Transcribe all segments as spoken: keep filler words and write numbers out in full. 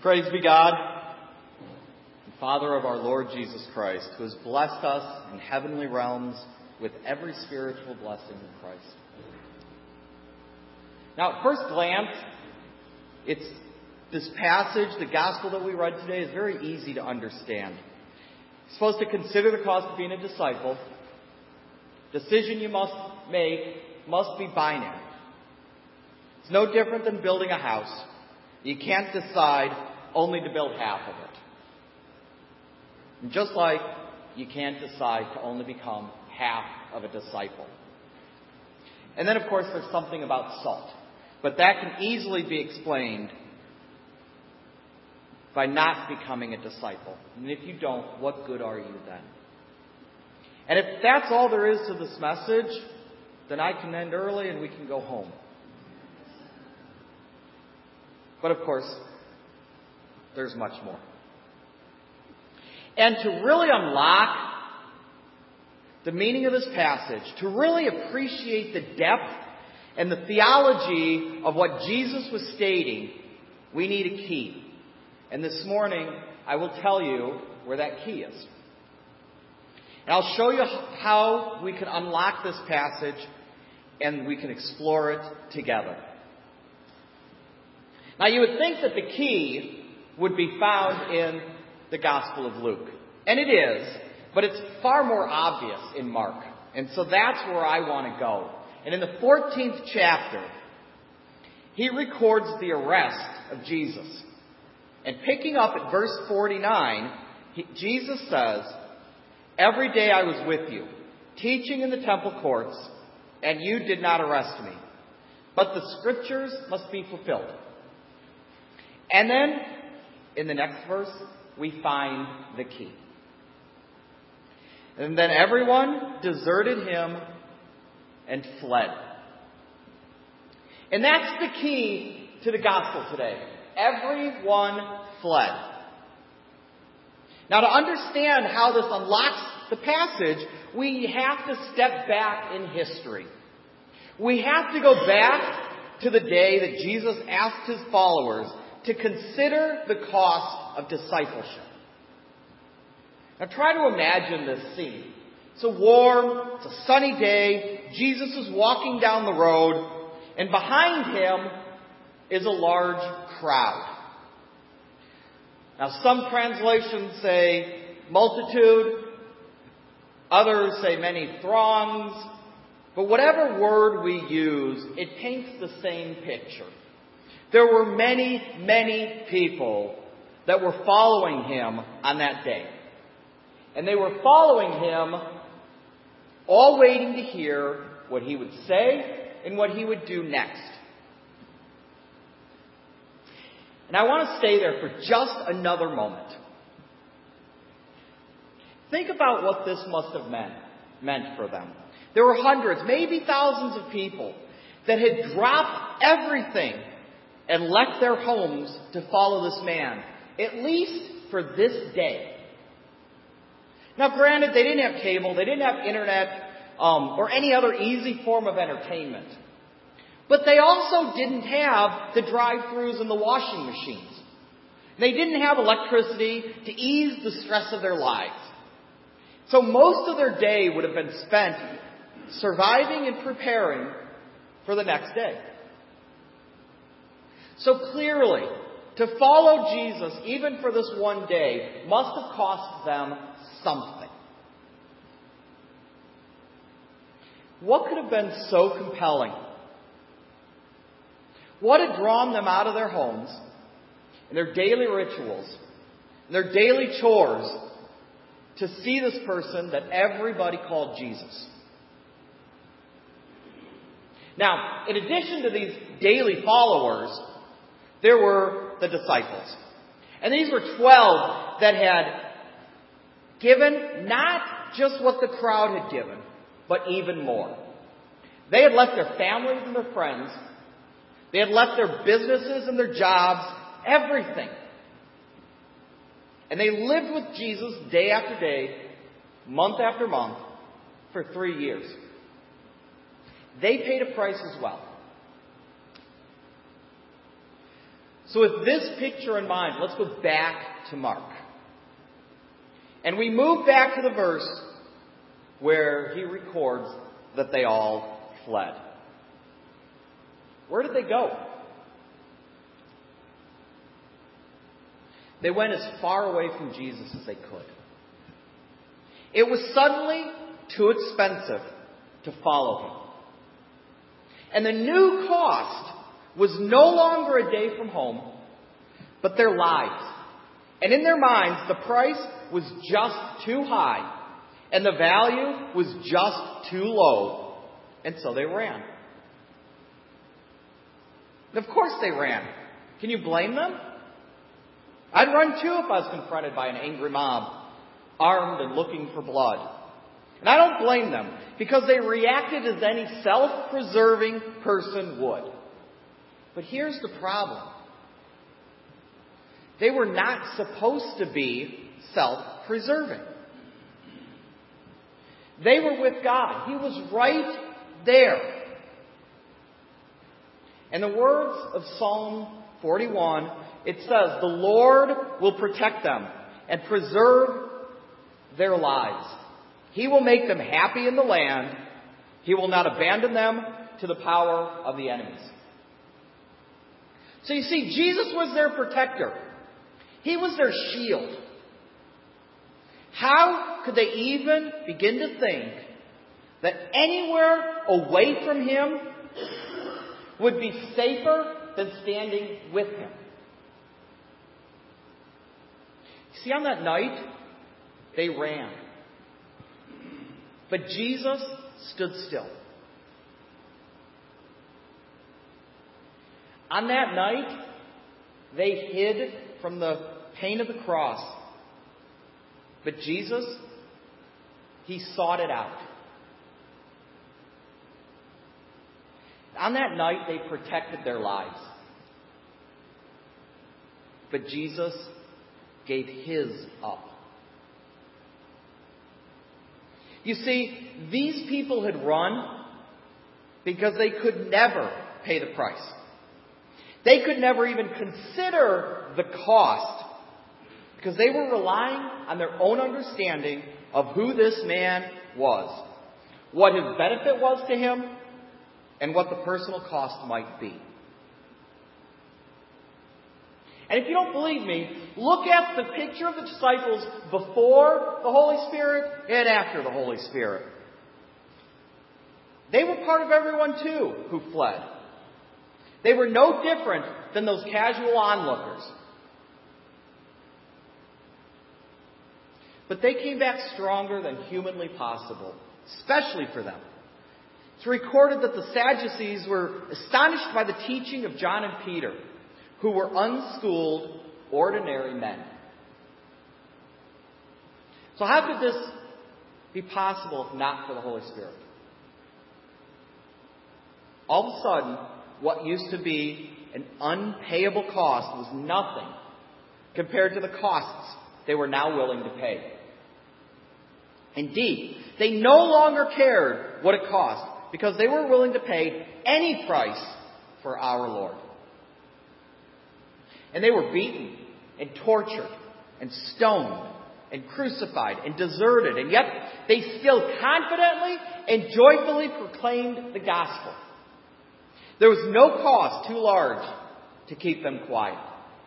Praise be God, and Father of our Lord Jesus Christ, who has blessed us in heavenly realms with every spiritual blessing in Christ. Now, at first glance, it's this passage, the gospel that we read today, is very easy to understand. You're supposed to consider the cost of being a disciple. Decision you must make must be binary. It's no different than building a house. You can't decide only to build half of it. And just like you can't decide to only become half of a disciple. And then, of course, there's something about salt. But that can easily be explained by not becoming a disciple. And if you don't, what good are you then? And if that's all there is to this message, then I can end early and we can go home. But of course, there's much more. And to really unlock the meaning of this passage, to really appreciate the depth and the theology of what Jesus was stating, we need a key. And this morning, I will tell you where that key is. And I'll show you how we can unlock this passage and we can explore it together. Now, you would think that the key would be found in the Gospel of Luke. And it is, but it's far more obvious in Mark. And so that's where I want to go. And in the fourteenth chapter, he records the arrest of Jesus. And picking up at verse forty-nine, he, Jesus says, "Every day I was with you, teaching in the temple courts, and you did not arrest me. But the scriptures must be fulfilled." And then, in the next verse, we find the key. "And then everyone deserted him and fled." And that's the key to the gospel today. Everyone fled. Now, to understand how this unlocks the passage, we have to step back in history. We have to go back to the day that Jesus asked his followers to consider the cost of discipleship. Now try to imagine this scene. It's a warm, it's a sunny day. Jesus is walking down the road, and behind him is a large crowd. Now some translations say multitude, others say many throngs, but whatever word we use, it paints the same picture. There were many, many people that were following him on that day. And they were following him, all waiting to hear what he would say and what he would do next. And I want to stay there for just another moment. Think about what this must have meant, meant for them. There were hundreds, maybe thousands of people that had dropped everything and left their homes to follow this man, at least for this day. Now, granted, they didn't have cable, they didn't have internet, um, or any other easy form of entertainment. But they also didn't have the drive-thrus and the washing machines. They didn't have electricity to ease the stress of their lives. So most of their day would have been spent surviving and preparing for the next day. So clearly, to follow Jesus, even for this one day, must have cost them something. What could have been so compelling? What had drawn them out of their homes and their daily rituals and their daily chores to see this person that everybody called Jesus? Now, in addition to these daily followers, there were the disciples. And these were twelve that had given not just what the crowd had given, but even more. They had left their families and their friends. They had left their businesses and their jobs, everything. And they lived with Jesus day after day, month after month, for three years. They paid a price as well. So with this picture in mind, let's go back to Mark. And we move back to the verse where he records that they all fled. Where did they go? They went as far away from Jesus as they could. It was suddenly too expensive to follow him. And the new cost was no longer a day from home, but their lives. And in their minds, the price was just too high, and the value was just too low. And so they ran. And of course they ran. Can you blame them? I'd run too if I was confronted by an angry mob, armed and looking for blood. And I don't blame them, because they reacted as any self-preserving person would. But here's the problem. They were not supposed to be self-preserving. They were with God. He was right there. In the words of Psalm forty-one, it says, "The Lord will protect them and preserve their lives. He will make them happy in the land. He will not abandon them to the power of the enemies." So you see, Jesus was their protector. He was their shield. How could they even begin to think that anywhere away from him would be safer than standing with him? See, on that night, they ran. But Jesus stood still. On that night, they hid from the pain of the cross. But Jesus, he sought it out. On that night, they protected their lives. But Jesus gave his up. You see, these people had run because they could never pay the price. They could never even consider the cost because they were relying on their own understanding of who this man was, what his benefit was to him, and what the personal cost might be. And if you don't believe me, look at the picture of the disciples before the Holy Spirit and after the Holy Spirit. They were part of everyone too who fled. They were no different than those casual onlookers. But they came back stronger than humanly possible, especially for them. It's recorded that the Sadducees were astonished by the teaching of John and Peter, who were unschooled, ordinary men. So how could this be possible if not for the Holy Spirit? All of a sudden, what used to be an unpayable cost was nothing compared to the costs they were now willing to pay. Indeed, they no longer cared what it cost because they were willing to pay any price for our Lord. And they were beaten and tortured and stoned and crucified and deserted. And yet they still confidently and joyfully proclaimed the gospel. There was no cost too large to keep them quiet.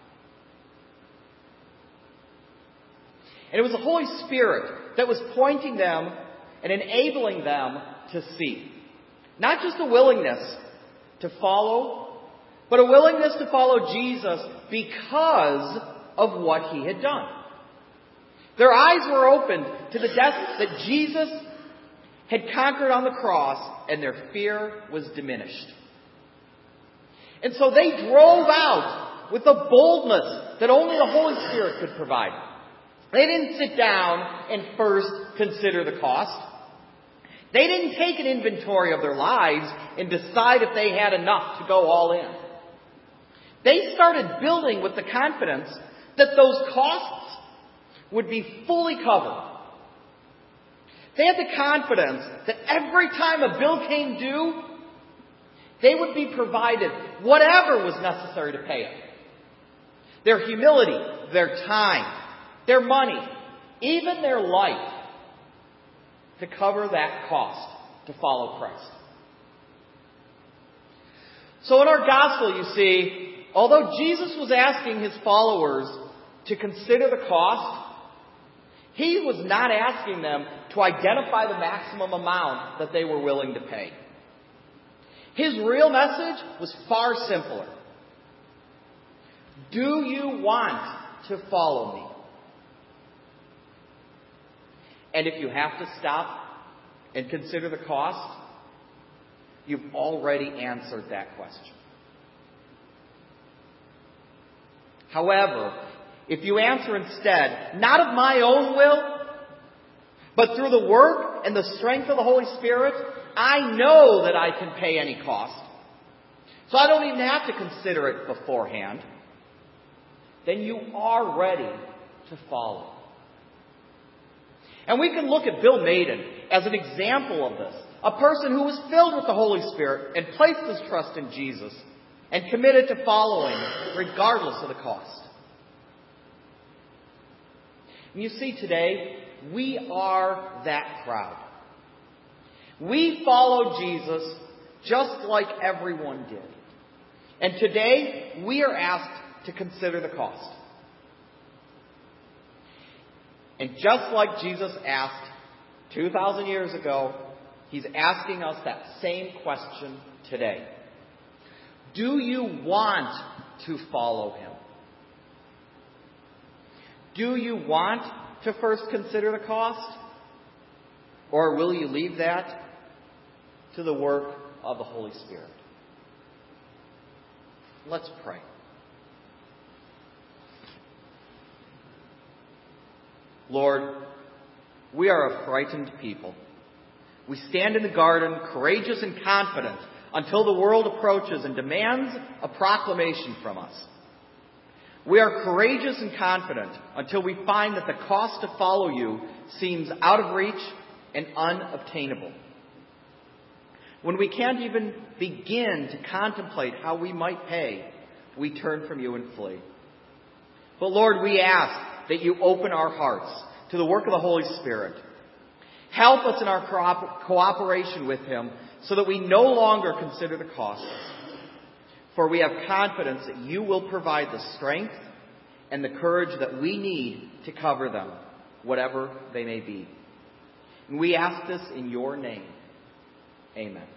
And it was the Holy Spirit that was pointing them and enabling them to see. Not just a willingness to follow, but a willingness to follow Jesus because of what he had done. Their eyes were opened to the death that Jesus had conquered on the cross, and their fear was diminished. And so they drove out with the boldness that only the Holy Spirit could provide. They didn't sit down and first consider the cost. They didn't take an inventory of their lives and decide if they had enough to go all in. They started building with the confidence that those costs would be fully covered. They had the confidence that every time a bill came due, they would be provided whatever was necessary to pay it. their humility, their time, their money, even their life to cover that cost to follow Christ. So in our gospel, you see, although Jesus was asking his followers to consider the cost, he was not asking them to identify the maximum amount that they were willing to pay. His real message was far simpler. Do you want to follow me? And if you have to stop and consider the cost, you've already answered that question. However, if you answer instead, not of my own will, but through the work and the strength of the Holy Spirit, I know that I can pay any cost. So I don't even have to consider it beforehand. Then you are ready to follow. And we can look at Bill Maiden as an example of this. A person who was filled with the Holy Spirit and placed his trust in Jesus and committed to following regardless of the cost. And you see, today, we are that crowd. We follow Jesus just like everyone did. And today, we are asked to consider the cost. And just like Jesus asked two thousand years ago, he's asking us that same question today. Do you want to follow him? Do you want to first consider the cost? Or will you leave that to the work of the Holy Spirit? Let's pray. Lord, we are a frightened people. We stand in the garden, courageous and confident, until the world approaches and demands a proclamation from us. We are courageous and confident until we find that the cost to follow you seems out of reach and unobtainable. When we can't even begin to contemplate how we might pay, we turn from you and flee. But Lord, we ask that you open our hearts to the work of the Holy Spirit. Help us in our cooperation with him so that we no longer consider the costs. For we have confidence that you will provide the strength and the courage that we need to cover them, whatever they may be. And we ask this in your name. Amen.